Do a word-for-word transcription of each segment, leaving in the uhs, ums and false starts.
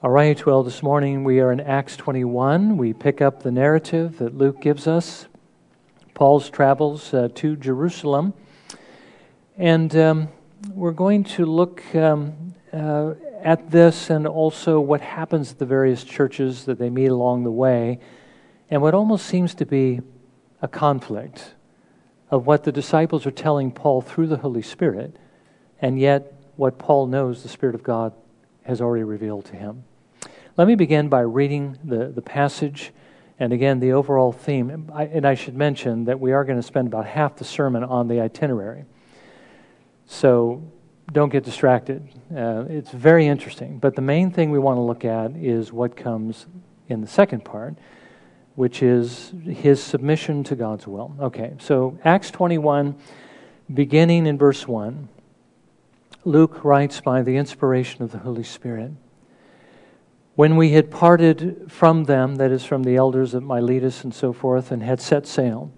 All right, well, this morning we are in Acts twenty-one. We pick up the narrative that Luke gives us. Paul's travels uh, to Jerusalem. And um, we're going to look um, uh, at this and also what happens at the various churches that they meet along the way, and what almost seems to be a conflict of what the disciples are telling Paul through the Holy Spirit, and yet what Paul knows the Spirit of God has already revealed to him. Let me begin by reading the, the passage, and again, the overall theme. I, and I should mention that we are going to spend about half the sermon on the itinerary. So don't get distracted. Uh, it's very interesting. But the main thing we want to look at is what comes in the second part, which is his submission to God's will. Okay, so Acts twenty-one, beginning in verse one, Luke writes by the inspiration of the Holy Spirit. When we had parted from them, that is from the elders of Miletus and so forth, and had set sail,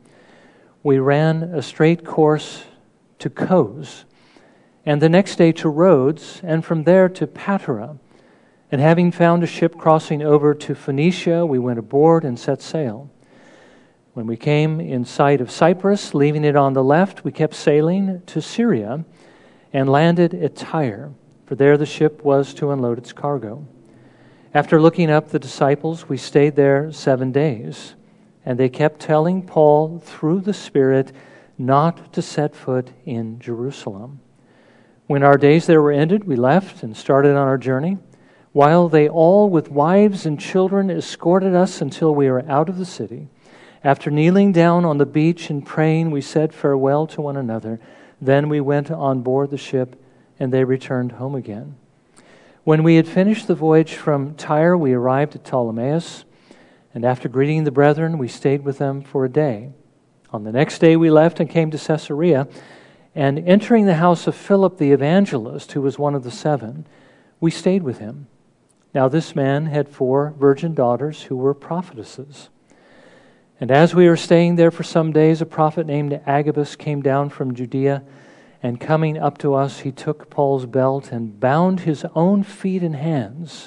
we ran a straight course to Kos, and the next day to Rhodes, and from there to Patara. And having found a ship crossing over to Phoenicia, we went aboard and set sail. When we came in sight of Cyprus, leaving it on the left, we kept sailing to Syria and landed at Tyre, for there the ship was to unload its cargo. After looking up the disciples, we stayed there seven days, and they kept telling Paul through the Spirit not to set foot in Jerusalem. When our days there were ended, we left and started on our journey, while they all with wives and children escorted us until we were out of the city. After kneeling down on the beach and praying, we said farewell to one another. Then we went on board the ship, and they returned home again. When we had finished the voyage from Tyre, we arrived at Ptolemais, and after greeting the brethren, we stayed with them for a day. On the next day we left and came to Caesarea, and entering the house of Philip the evangelist, who was one of the seven, we stayed with him. Now this man had four virgin daughters who were prophetesses. And as we were staying there for some days, a prophet named Agabus came down from Judea, and coming up to us, he took Paul's belt and bound his own feet and hands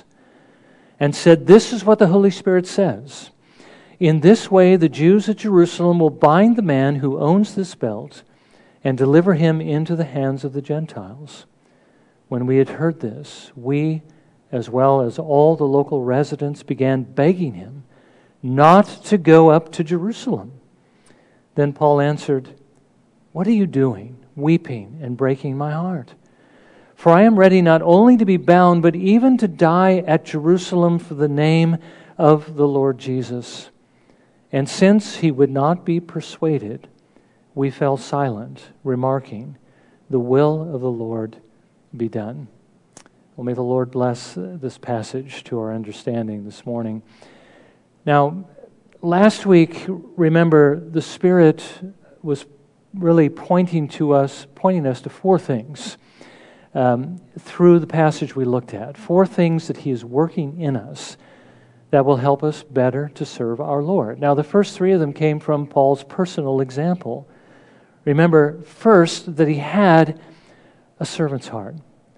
and said, "This is what the Holy Spirit says. In this way, the Jews at Jerusalem will bind the man who owns this belt and deliver him into the hands of the Gentiles." When we had heard this, we, as well as all the local residents, began begging him not to go up to Jerusalem. Then Paul answered, "What are you doing, weeping and breaking my heart? For I am ready not only to be bound, but even to die at Jerusalem for the name of the Lord Jesus." And since he would not be persuaded, we fell silent, remarking, "The will of the Lord be done." Well, may the Lord bless this passage to our understanding this morning. Now, last week, remember, the Spirit was really pointing to us, pointing us to four things um, through the passage we looked at. Four things that he is working in us that will help us better to serve our Lord. Now, the first three of them came from Paul's personal example. Remember, first, that he had a servant's heart.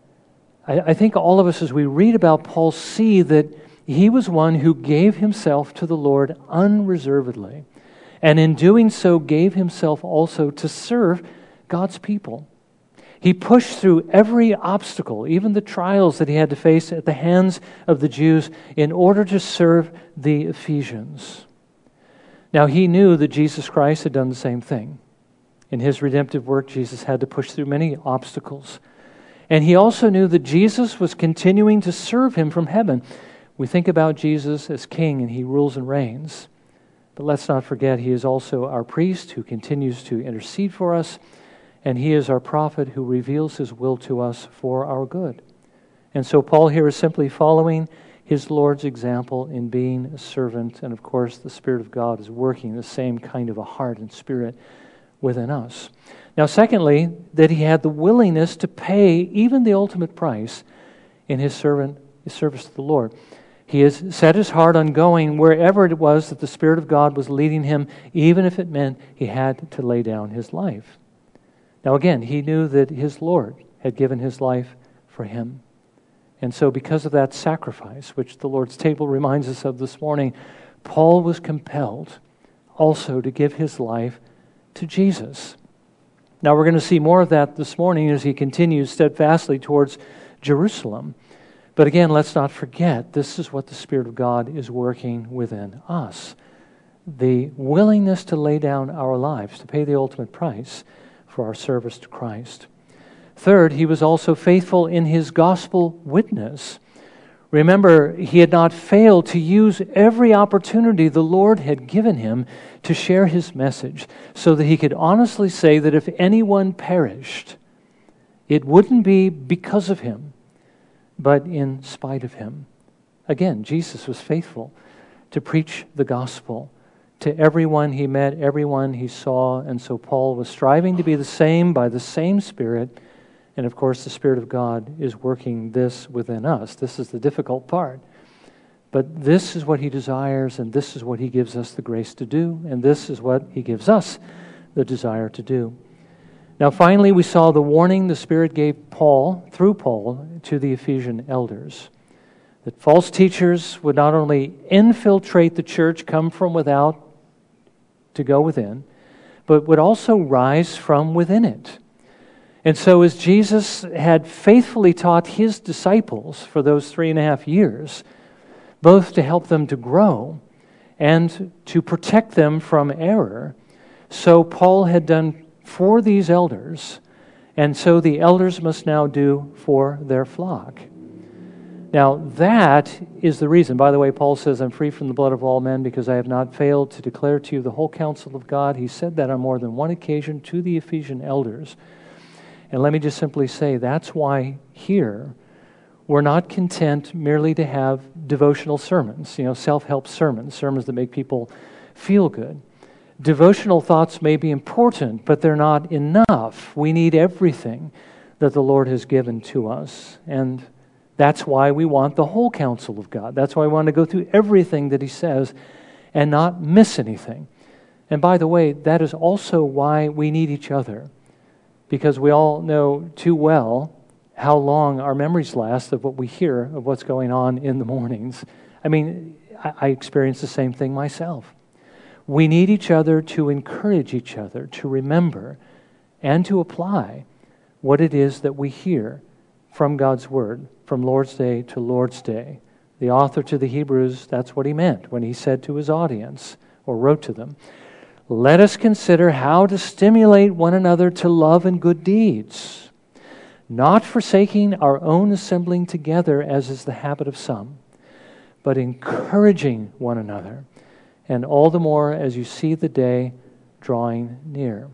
I, I think all of us, as we read about Paul, see that he was one who gave himself to the Lord unreservedly, and in doing so gave himself also to serve God's people. He pushed through every obstacle, even the trials that he had to face at the hands of the Jews, in order to serve the Ephesians. Now, he knew that Jesus Christ had done the same thing. In his redemptive work, Jesus had to push through many obstacles. And he also knew that Jesus was continuing to serve him from heaven. We think about Jesus as king, and he rules and reigns. But let's not forget, he is also our priest who continues to intercede for us, and he is our prophet who reveals his will to us for our good. And so Paul here is simply following his Lord's example in being a servant, and of course the Spirit of God is working the same kind of a heart and spirit within us. Now, secondly, that he had the willingness to pay even the ultimate price in his servant, his service to the Lord. He has set his heart on going wherever it was that the Spirit of God was leading him, even if it meant he had to lay down his life. Now again, he knew that his Lord had given his life for him. And so because of that sacrifice, which the Lord's table reminds us of this morning, Paul was compelled also to give his life to Jesus. Now we're going to see more of that this morning as he continues steadfastly towards Jerusalem. But again, let's not forget, this is what the Spirit of God is working within us. The willingness to lay down our lives, to pay the ultimate price for our service to Christ. Third, he was also faithful in his gospel witness. Remember, he had not failed to use every opportunity the Lord had given him to share his message, so that he could honestly say that if anyone perished, it wouldn't be because of him, but in spite of him. Again, Jesus was faithful to preach the gospel to everyone he met, everyone he saw, and so Paul was striving to be the same by the same Spirit. And of course, the Spirit of God is working this within us. This is the difficult part. But this is what he desires, and this is what he gives us the grace to do, and this is what he gives us the desire to do. Now, finally, we saw the warning the Spirit gave Paul, through Paul, to the Ephesian elders. That false teachers would not only infiltrate the church, come from without to go within, but would also rise from within it. And so as Jesus had faithfully taught his disciples for those three and a half years, both to help them to grow and to protect them from error, so Paul had done for these elders, and so the elders must now do for their flock. Now that is the reason. By the way, Paul says, I'm free from the blood of all men because I have not failed to declare to you the whole counsel of God. He said that on more than one occasion to the Ephesian elders. And let me just simply say, that's why here we're not content merely to have devotional sermons, you know, self-help sermons, sermons that make people feel good. Devotional thoughts may be important, but they're not enough. We need everything that the Lord has given to us. And that's why we want the whole counsel of God. That's why we want to go through everything that he says and not miss anything. And by the way, that is also why we need each other. Because we all know too well how long our memories last of what we hear of what's going on in the mornings. I mean, I, I experience the same thing myself. We need each other to encourage each other, to remember, and to apply what it is that we hear from God's Word, from Lord's Day to Lord's Day. The author to the Hebrews, that's what he meant when he said to his audience, or wrote to them, let us consider how to stimulate one another to love and good deeds, not forsaking our own assembling together as is the habit of some, but encouraging one another, and all the more as you see the day drawing near.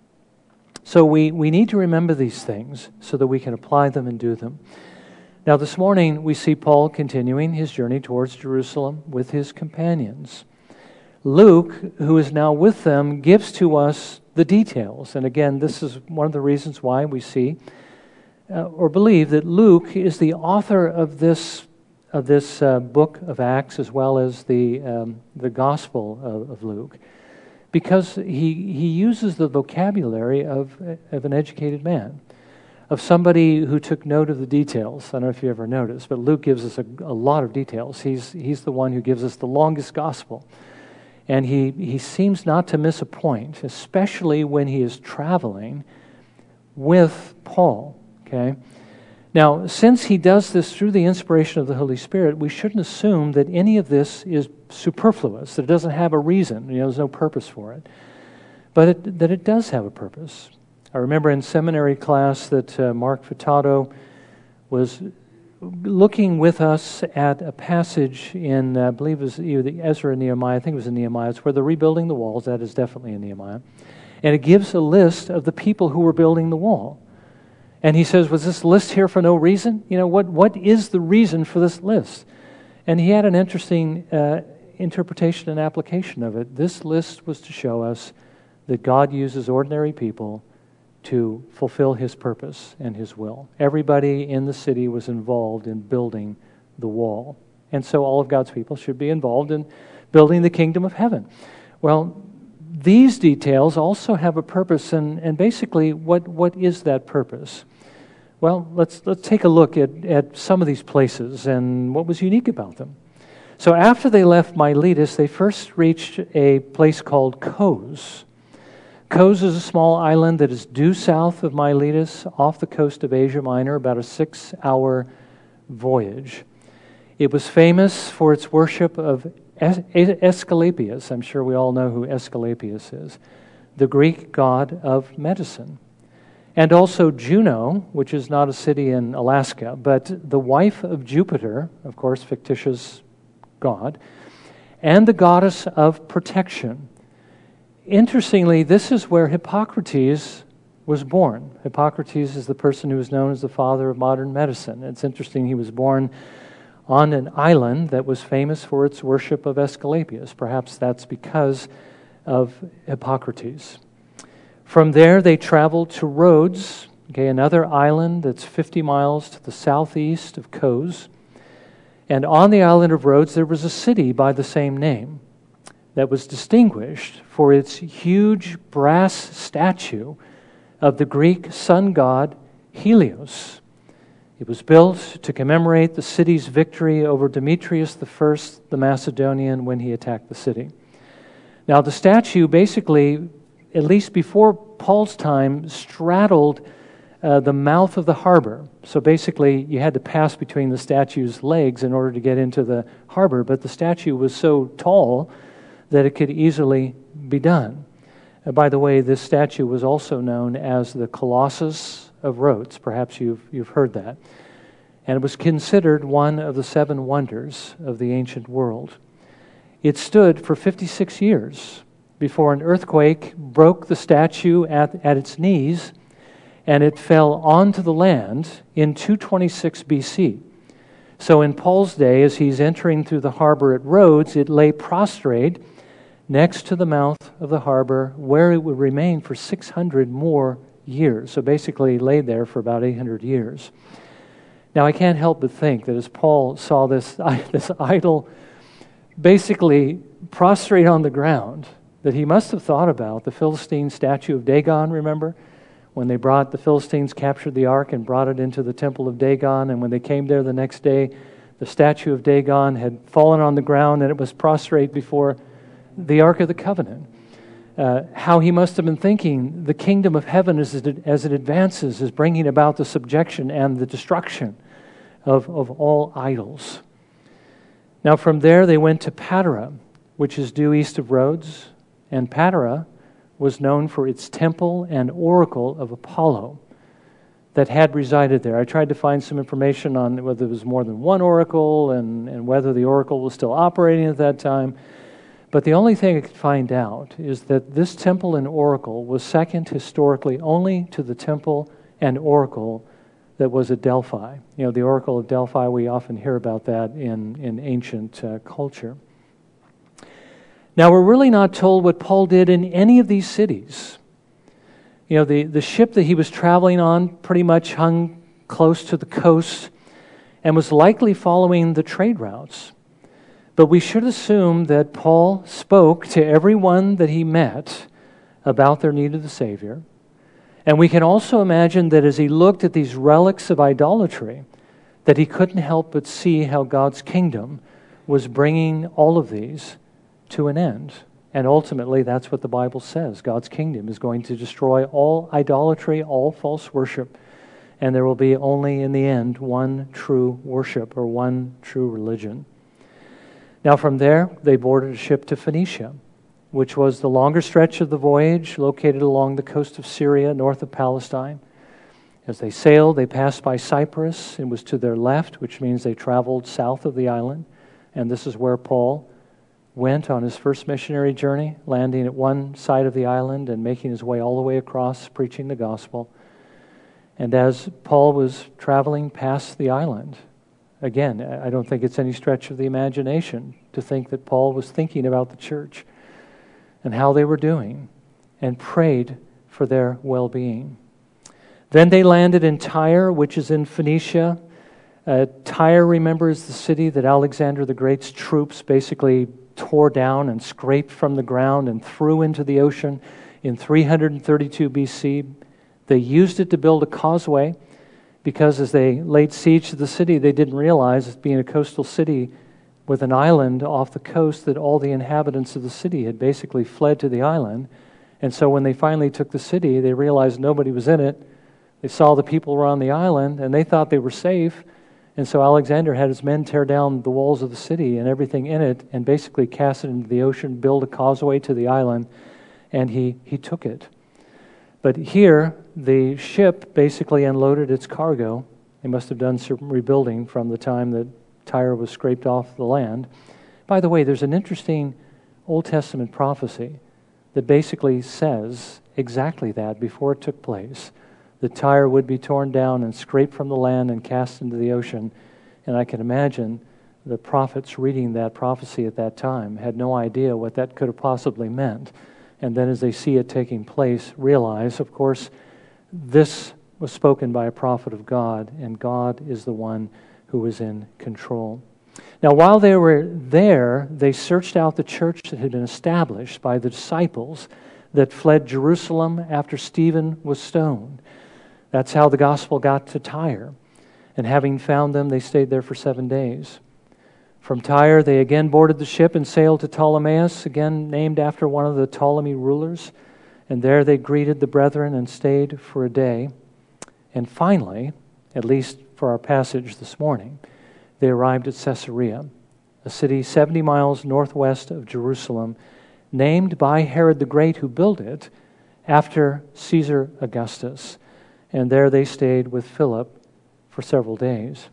So we, we need to remember these things so that we can apply them and do them. Now this morning we see Paul continuing his journey towards Jerusalem with his companions. Luke, who is now with them, gives to us the details. And again, this is one of the reasons why we see uh, or believe that Luke is the author of this of this uh, book of Acts as well as the um, the Gospel of, of Luke, because he he uses the vocabulary of of an educated man, of somebody who took note of the details. I don't know if you ever noticed, but Luke gives us a, a lot of details. He's he's the one who gives us the longest gospel. And he, he seems not to miss a point, especially when he is traveling with Paul. Okay? Now, since he does this through the inspiration of the Holy Spirit, we shouldn't assume that any of this is superfluous, that it doesn't have a reason, you know, there's no purpose for it. But it, that it does have a purpose. I remember in seminary class that uh, Mark Furtado was looking with us at a passage in, uh, I believe it was either Ezra or Nehemiah, I think it was in Nehemiah. It's where they're rebuilding the walls. That is definitely in Nehemiah. And it gives a list of the people who were building the wall. And he says, was this list here for no reason? You know, what what is the reason for this list? And he had an interesting uh, interpretation and application of it. This list was to show us that God uses ordinary people to fulfill his purpose and his will. Everybody in the city was involved in building the wall. And so all of God's people should be involved in building the kingdom of heaven. Well, these details also have a purpose, and, and basically, what, what is that purpose? Well, let's let's take a look at, at some of these places and what was unique about them. So after they left Miletus, they first reached a place called Kos. Kos is a small island that is due south of Miletus, off the coast of Asia Minor, about a six-hour voyage. It was famous for its worship of Es- Aesculapius. I'm sure we all know who Aesculapius is, the Greek god of medicine. And also Juno, which is not a city in Alaska, but the wife of Jupiter, of course, fictitious god, and the goddess of protection. Interestingly, this is where Hippocrates was born. Hippocrates is the person who is known as the father of modern medicine. It's interesting, he was born on an island that was famous for its worship of Aesculapius. Perhaps that's because of Hippocrates. From there, they traveled to Rhodes, okay, another island that's fifty miles to the southeast of Kos. And on the island of Rhodes, there was a city by the same name that was distinguished for its huge brass statue of the Greek sun god Helios. It was built to commemorate the city's victory over Demetrius the First, the Macedonian, when he attacked the city. Now, the statue basically, at least before Paul's time, straddled uh, the mouth of the harbor. So basically, you had to pass between the statue's legs in order to get into the harbor, but the statue was so tall that it could easily be done. Uh, by the way, this statue was also known as the Colossus of Rhodes. Perhaps you've you've heard that. And it was considered one of the seven wonders of the ancient world. It stood for fifty-six years before an earthquake broke the statue at, at its knees, and it fell onto the land in two twenty-six B C. So in Paul's day, as he's entering through the harbor at Rhodes, it lay prostrate next to the mouth of the harbor, where it would remain for six hundred more years. So basically it lay there for about eight hundred years. Now I can't help but think that as Paul saw this, this idol basically prostrate on the ground, that he must have thought about the Philistine statue of Dagon, remember? When they brought, the Philistines captured the ark and brought it into the temple of Dagon, and when they came there the next day, the statue of Dagon had fallen on the ground and it was prostrate before the Ark of the Covenant. Uh, how he must have been thinking, the kingdom of heaven as it, as it advances is bringing about the subjection and the destruction of, of all idols. Now from there they went to Patara, which is due east of Rhodes, and Patara was known for its temple and oracle of Apollo that had resided there. I tried to find some information on whether there was more than one oracle and, and whether the oracle was still operating at that time. But the only thing I could find out is that this temple and oracle was second historically only to the temple and oracle that was at Delphi. You know, the oracle of Delphi, we often hear about that in, in ancient uh, culture. Now, we're really not told what Paul did in any of these cities. You know, the, the ship that he was traveling on pretty much hung close to the coast and was likely following the trade routes. But we should assume that Paul spoke to everyone that he met about their need of the Savior. And we can also imagine that as he looked at these relics of idolatry, that he couldn't help but see how God's kingdom was bringing all of these to an end. And ultimately, that's what the Bible says. God's kingdom is going to destroy all idolatry, all false worship, and there will be only in the end one true worship or one true religion. Now from there, they boarded a ship to Phoenicia, which was the longer stretch of the voyage, located along the coast of Syria, north of Palestine. As they sailed, they passed by Cyprus. It was to their left, which means they traveled south of the island. And this is where Paul went on his first missionary journey, landing at one side of the island and making his way all the way across, preaching the gospel. And as Paul was traveling past the island, again, I don't think it's any stretch of the imagination to think that Paul was thinking about the church and how they were doing and prayed for their well-being. Then they landed in Tyre, which is in Phoenicia. Uh, Tyre, remember, is the city that Alexander the Great's troops basically tore down and scraped from the ground and threw into the ocean in three hundred thirty-two B C. They used it to build a causeway because as they laid siege to the city, they didn't realize, being a coastal city with an island off the coast, that all the inhabitants of the city had basically fled to the island. And so when they finally took the city, they realized nobody was in it. They saw the people were on the island, and they thought they were safe. And so Alexander had his men tear down the walls of the city and everything in it and basically cast it into the ocean, build a causeway to the island, and he, he took it. But here, the ship basically unloaded its cargo. They must have done some rebuilding from the time that Tyre was scraped off the land. By the way, there's an interesting Old Testament prophecy that basically says exactly that before it took place, that Tyre would be torn down and scraped from the land and cast into the ocean. And I can imagine the prophets reading that prophecy at that time had no idea what that could have possibly meant. And then as they see it taking place, realize, of course, this was spoken by a prophet of God, and God is the one who was in control. Now, while they were there, they searched out the church that had been established by the disciples that fled Jerusalem after Stephen was stoned. That's how the gospel got to Tyre. And having found them, they stayed there for seven days. From Tyre, they again boarded the ship and sailed to Ptolemais, again named after one of the Ptolemy rulers. And there they greeted the brethren and stayed for a day. And finally, at least for our passage this morning, they arrived at Caesarea, a city seventy miles northwest of Jerusalem, named by Herod the Great, who built it, after Caesar Augustus. And there they stayed with Philip for several days.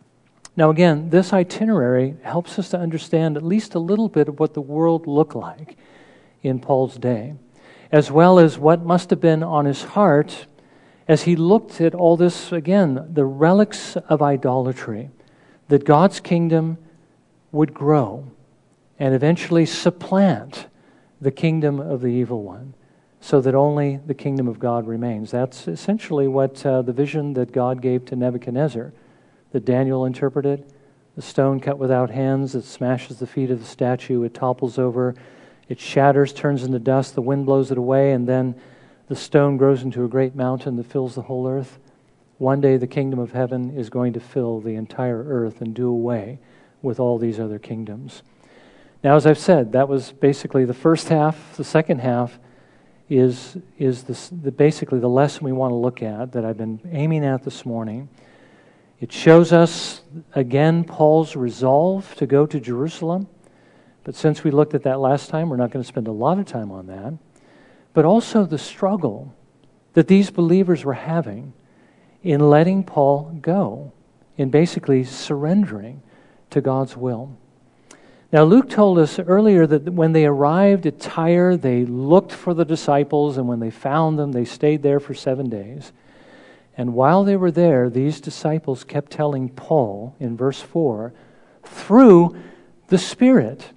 Now again, this itinerary helps us to understand at least a little bit of what the world looked like in Paul's day, as well as what must have been on his heart as he looked at all this, again, the relics of idolatry, that God's kingdom would grow and eventually supplant the kingdom of the evil one, so that only the kingdom of God remains. That's essentially what uh, the vision that God gave to Nebuchadnezzar, that Daniel interpreted. The stone cut without hands that smashes the feet of the statue, it topples over, it shatters, turns into dust, the wind blows it away, and then the stone grows into a great mountain that fills the whole earth. One day the kingdom of heaven is going to fill the entire earth and do away with all these other kingdoms. Now, as I've said, that was basically the first half. The second half is is this, the, basically the lesson we want to look at that I've been aiming at this morning. It shows us, again, Paul's resolve to go to Jerusalem. But since we looked at that last time, we're not going to spend a lot of time on that. But also the struggle that these believers were having in letting Paul go, in basically surrendering to God's will. Now, Luke told us earlier that when they arrived at Tyre, they looked for the disciples, and when they found them, they stayed there for seven days. And while they were there, these disciples kept telling Paul, in verse four, through the Spirit,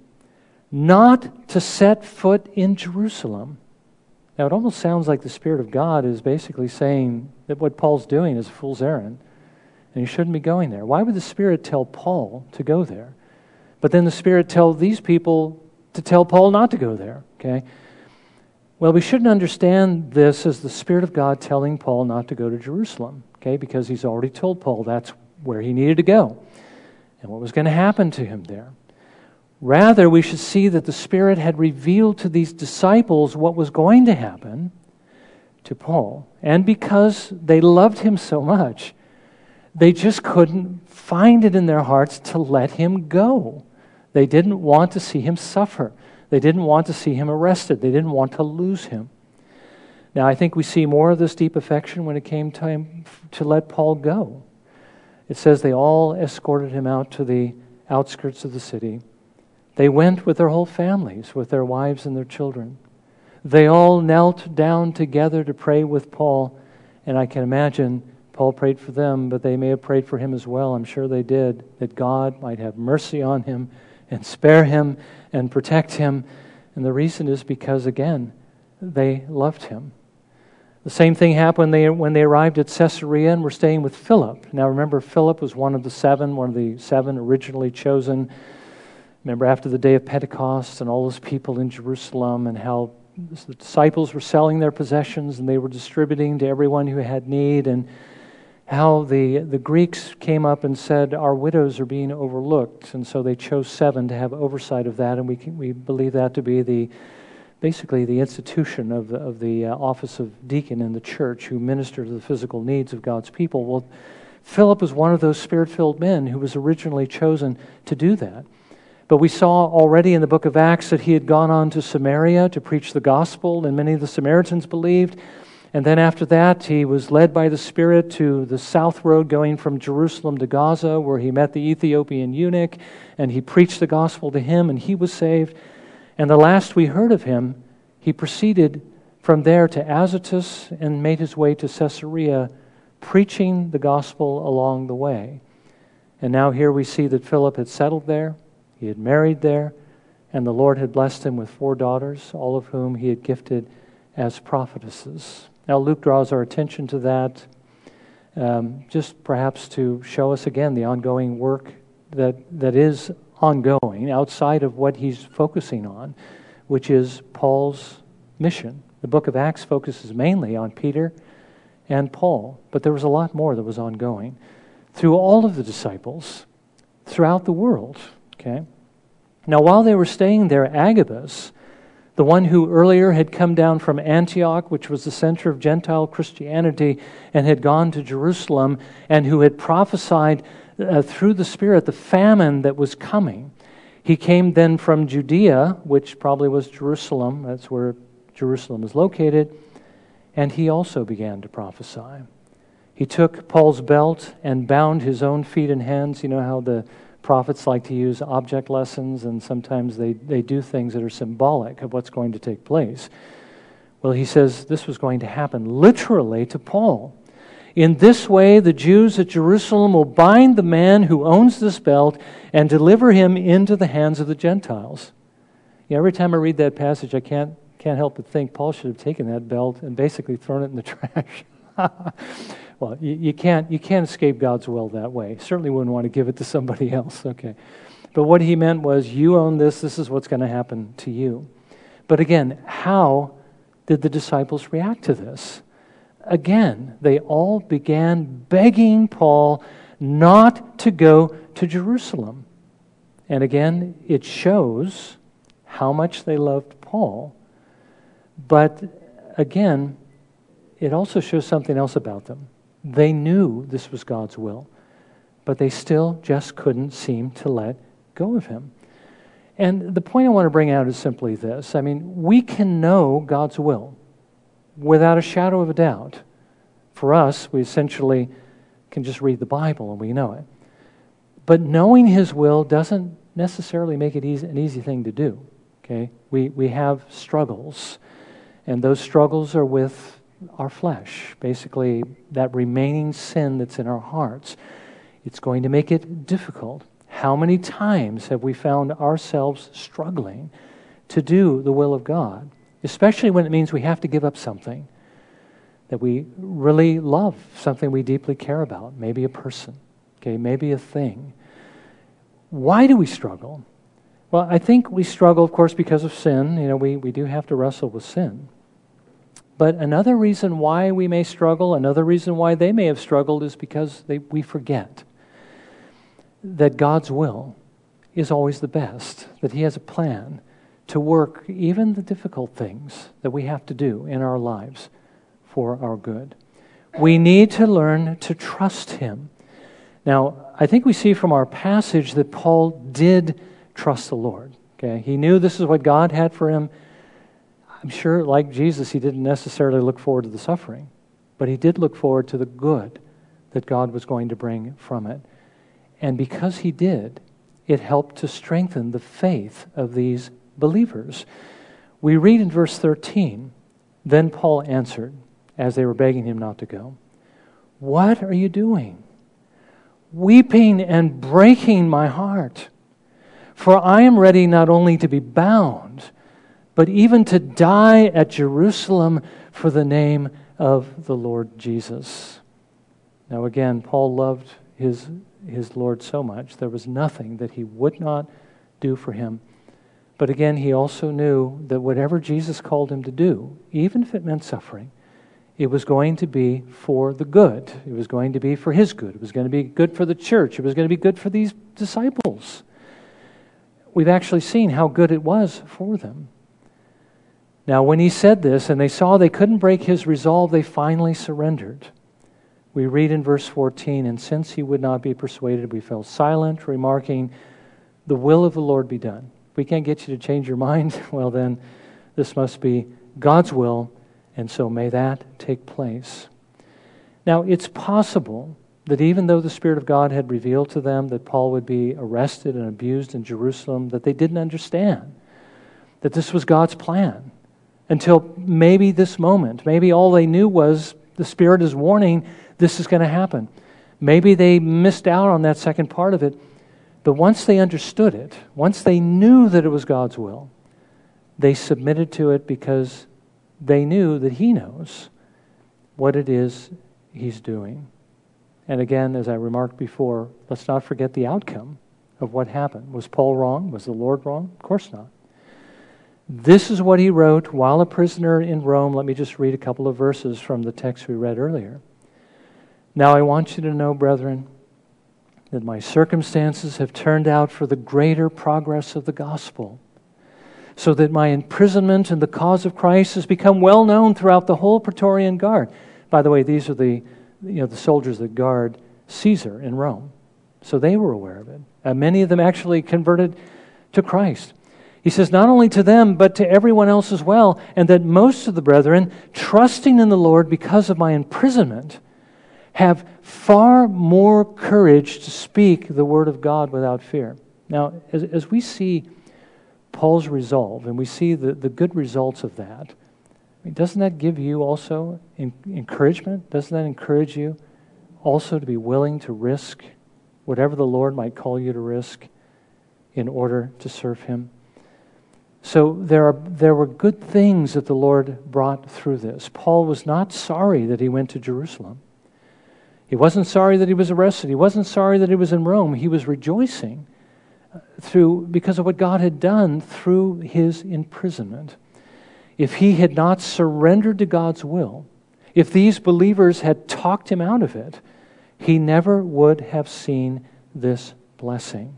not to set foot in Jerusalem. Now, it almost sounds like the Spirit of God is basically saying that what Paul's doing is a fool's errand, and he shouldn't be going there. Why would the Spirit tell Paul to go there? But then the Spirit tell these people to tell Paul not to go there, okay? Well, we shouldn't understand this as the Spirit of God telling Paul not to go to Jerusalem, okay? Because he's already told Paul that's where he needed to go and what was going to happen to him there. Rather, we should see that the Spirit had revealed to these disciples what was going to happen to Paul. And because they loved him so much, they just couldn't find it in their hearts to let him go. They didn't want to see him suffer. They didn't want to see him arrested. They didn't want to lose him. Now, I think we see more of this deep affection when it came time to let Paul go. It says they all escorted him out to the outskirts of the city. They went with their whole families, with their wives and their children. They all knelt down together to pray with Paul, and I can imagine Paul prayed for them, but they may have prayed for him as well. I'm sure they did, that God might have mercy on him and spare him and protect him. And the reason is because, again, they loved him. The same thing happened when they, when they arrived at Caesarea and were staying with Philip. Now remember, Philip was one of the seven, one of the seven originally chosen. Remember after the day of Pentecost and all those people in Jerusalem and how the disciples were selling their possessions and they were distributing to everyone who had need, and how the, the Greeks came up and said, our widows are being overlooked, and so they chose seven to have oversight of that, and we can, we believe that to be the basically the institution of the, of the uh, office of deacon in the church who minister to the physical needs of God's people. Well, Philip was one of those Spirit-filled men who was originally chosen to do that. But we saw already in the book of Acts that he had gone on to Samaria to preach the gospel, and many of the Samaritans believed. And then after that, he was led by the Spirit to the south road going from Jerusalem to Gaza, where he met the Ethiopian eunuch, and he preached the gospel to him, and he was saved. And the last we heard of him, he proceeded from there to Azotus and made his way to Caesarea, preaching the gospel along the way. And now here we see that Philip had settled there, he had married there, and the Lord had blessed him with four daughters, all of whom he had gifted as prophetesses. Now Luke draws our attention to that, um, just perhaps to show us again the ongoing work that that is ongoing outside of what he's focusing on, which is Paul's mission. The book of Acts focuses mainly on Peter and Paul, but there was a lot more that was ongoing through all of the disciples throughout the world. Okay. Now, while they were staying there, Agabus, the one who earlier had come down from Antioch, which was the center of Gentile Christianity, and had gone to Jerusalem, and who had prophesied uh, through the Spirit the famine that was coming. He came then from Judea, which probably was Jerusalem. That's where Jerusalem is located. And he also began to prophesy. He took Paul's belt and bound his own feet and hands. You know how the prophets like to use object lessons, and sometimes they, they do things that are symbolic of what's going to take place. Well, he says this was going to happen literally to Paul. In this way, the Jews at Jerusalem will bind the man who owns this belt and deliver him into the hands of the Gentiles. You know, every time I read that passage, I can't can't help but think Paul should have taken that belt and basically thrown it in the trash. Well, you, you can't you can't escape God's will that way. Certainly wouldn't want to give it to somebody else. Okay, but what he meant was, you own this. This is what's going to happen to you. But again, how did the disciples react to this? Again, they all began begging Paul not to go to Jerusalem. And again, it shows how much they loved Paul. But again, it also shows something else about them. They knew this was God's will, but they still just couldn't seem to let go of him. And the point I want to bring out is simply this. I mean, we can know God's will without a shadow of a doubt. For us, we essentially can just read the Bible and we know it. But knowing his will doesn't necessarily make it easy, an easy thing to do. Okay, we we have struggles, and those struggles are with our flesh, basically that remaining sin that's in our hearts. It's going to make it difficult. How many times have we found ourselves struggling to do the will of God, especially when it means we have to give up something that we really love, something we deeply care about, maybe a person, okay, maybe a thing. Why do we struggle? Well, I think we struggle, of course, because of sin. You know, we, we do have to wrestle with sin. But another reason why we may struggle, another reason why they may have struggled, is because they, we forget that God's will is always the best, that he has a plan to work even the difficult things that we have to do in our lives for our good. We need to learn to trust him. Now, I think we see from our passage that Paul did trust the Lord. Okay, he knew this is what God had for him. I'm sure, like Jesus, he didn't necessarily look forward to the suffering, but he did look forward to the good that God was going to bring from it. And because he did, it helped to strengthen the faith of these believers. We read in verse thirteen, then Paul answered, as they were begging him not to go, "What are you doing? Weeping and breaking my heart. For I am ready not only to be bound, but even to die at Jerusalem for the name of the Lord Jesus." Now again, Paul loved his, his Lord so much. There was nothing that he would not do for him. But again, he also knew that whatever Jesus called him to do, even if it meant suffering, it was going to be for the good. It was going to be for his good. It was going to be good for the church. It was going to be good for these disciples. We've actually seen how good it was for them. Now, when he said this and they saw they couldn't break his resolve, they finally surrendered. We read in verse fourteen, and since he would not be persuaded, we fell silent, remarking, the will of the Lord be done. If we can't get you to change your mind, well then, this must be God's will, and so may that take place. Now, it's possible that even though the Spirit of God had revealed to them that Paul would be arrested and abused in Jerusalem, that they didn't understand that this was God's plan until maybe this moment. Maybe all they knew was the Spirit is warning this is going to happen. Maybe they missed out on that second part of it, but once they understood it, once they knew that it was God's will, they submitted to it because they knew that He knows what it is He's doing. And again, as I remarked before, let's not forget the outcome of what happened. Was Paul wrong? Was the Lord wrong? Of course not. This is what he wrote while a prisoner in Rome. Let me just read a couple of verses from the text we read earlier. Now I want you to know, brethren, that my circumstances have turned out for the greater progress of the gospel, so that my imprisonment in the cause of Christ has become well known throughout the whole Praetorian Guard. By the way, these are the you know the soldiers that guard Caesar in Rome. So they were aware of it. Uh, many of them actually converted to Christ. He says, not only to them, but to everyone else as well, and that most of the brethren, trusting in the Lord because of my imprisonment, have far more courage to speak the word of God without fear. Now, as, as we see Paul's resolve, and we see the, the good results of that, I mean, doesn't that give you also in, encouragement? Doesn't that encourage you also to be willing to risk whatever the Lord might call you to risk in order to serve Him? So there are there were good things that the Lord brought through this. Paul was not sorry that he went to Jerusalem. He wasn't sorry that he was arrested. He wasn't sorry that he was in Rome. He was rejoicing through because of what God had done through his imprisonment. If he had not surrendered to God's will, if these believers had talked him out of it, he never would have seen this blessing.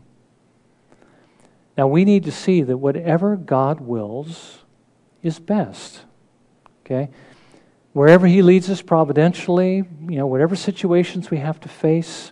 Now we need to see that whatever God wills is best. Okay? Wherever He leads us providentially, you know, whatever situations we have to face,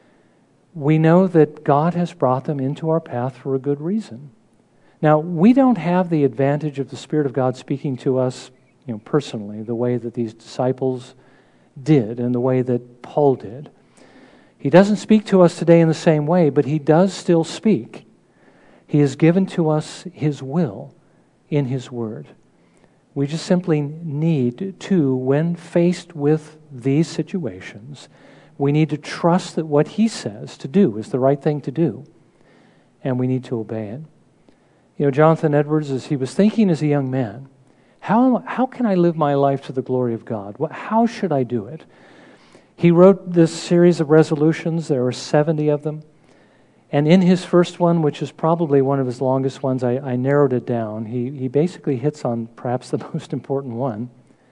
we know that God has brought them into our path for a good reason. Now, we don't have the advantage of the Spirit of God speaking to us, you know, personally, the way that these disciples did and the way that Paul did. He doesn't speak to us today in the same way, but He does still speak. He has given to us His will in His Word. We just simply need to, when faced with these situations, we need to trust that what He says to do is the right thing to do, and we need to obey it. You know, Jonathan Edwards, as he was thinking as a young man, how, how can I live my life to the glory of God? How should I do it? He wrote this series of resolutions. There were seventy of them. And in his first one, which is probably one of his longest ones, I, I narrowed it down. He, he basically hits on perhaps the most important one.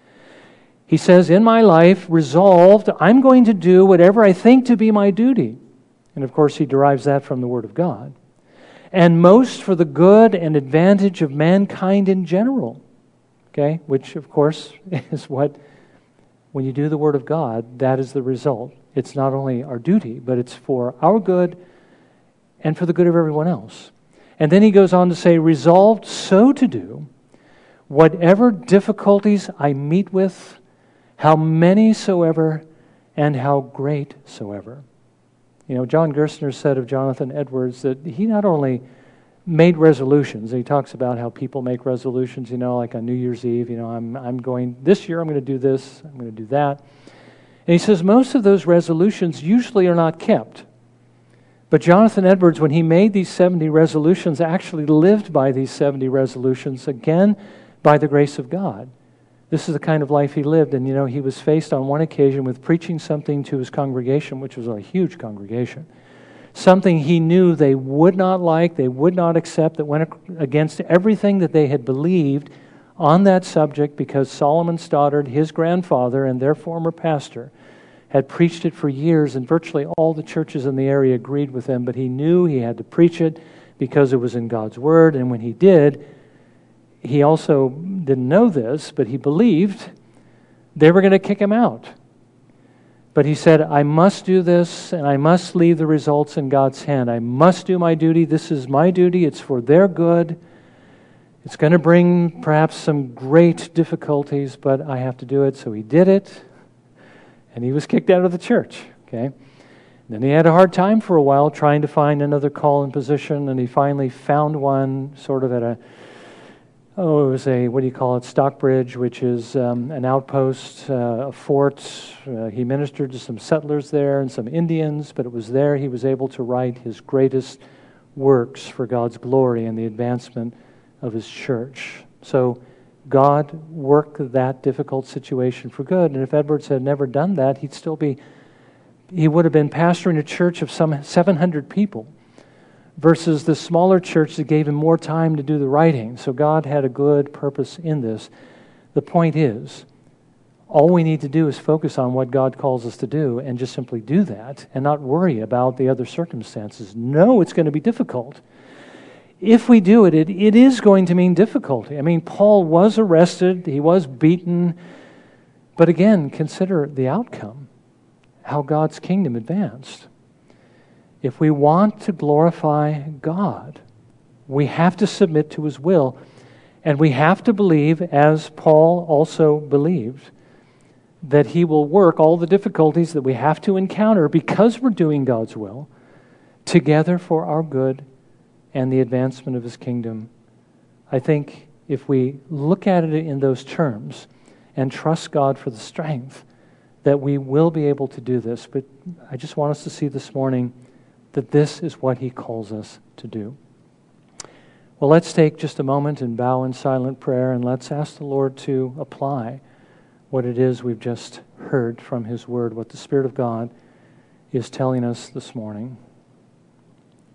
He says, in my life, resolved, I'm going to do whatever I think to be my duty. And of course, he derives that from the Word of God. And most for the good and advantage of mankind in general. Okay? Which, of course, is what, when you do the Word of God, that is the result. It's not only our duty, but it's for our good and for the good of everyone else. And then he goes on to say, resolved so to do, whatever difficulties I meet with, how many soever, and how great soever. You know, John Gerstner said of Jonathan Edwards that he not only made resolutions, he talks about how people make resolutions, you know, like on New Year's Eve, you know, I'm I'm going, this year I'm going to do this, I'm going to do that. And he says most of those resolutions usually are not kept. But Jonathan Edwards, when he made these seventy resolutions, actually lived by these seventy resolutions, again, by the grace of God. This is the kind of life he lived. And, you know, he was faced on one occasion with preaching something to his congregation, which was a huge congregation. Something he knew they would not like, they would not accept, that went against everything that they had believed on that subject because Solomon Stoddard, his grandfather and their former pastor, had preached it for years, and virtually all the churches in the area agreed with him, but he knew he had to preach it because it was in God's Word, and when he did, he also didn't know this, but he believed they were going to kick him out. But he said, I must do this, and I must leave the results in God's hand. I must do my duty. This is my duty. It's for their good. It's going to bring perhaps some great difficulties, but I have to do it. So he did it, and he was kicked out of the church. Okay. Then he had a hard time for a while trying to find another call and position, and he finally found one sort of at a, oh, it was a, what do you call it, Stockbridge, which is um, an outpost, uh, a fort. Uh, he ministered to some settlers there and some Indians, but it was there he was able to write his greatest works for God's glory and the advancement of his church. So God worked that difficult situation for good, and if Edwards had never done that, he'd still be, he would have been pastoring a church of some seven hundred people versus the smaller church that gave him more time to do the writing. So God had a good purpose in this. The point is, all we need to do is focus on what God calls us to do and just simply do that and not worry about the other circumstances. No, it's going to be difficult. If we do it, it, it is going to mean difficulty. I mean, Paul was arrested, he was beaten, but again, consider the outcome, how God's kingdom advanced. If we want to glorify God, we have to submit to His will, and we have to believe, as Paul also believed, that He will work all the difficulties that we have to encounter because we're doing God's will together for our good and the advancement of His kingdom. I think if we look at it in those terms and trust God for the strength, that we will be able to do this. But I just want us to see this morning that this is what He calls us to do. Well, let's take just a moment and bow in silent prayer, and let's ask the Lord to apply what it is we've just heard from His Word, what the Spirit of God is telling us this morning.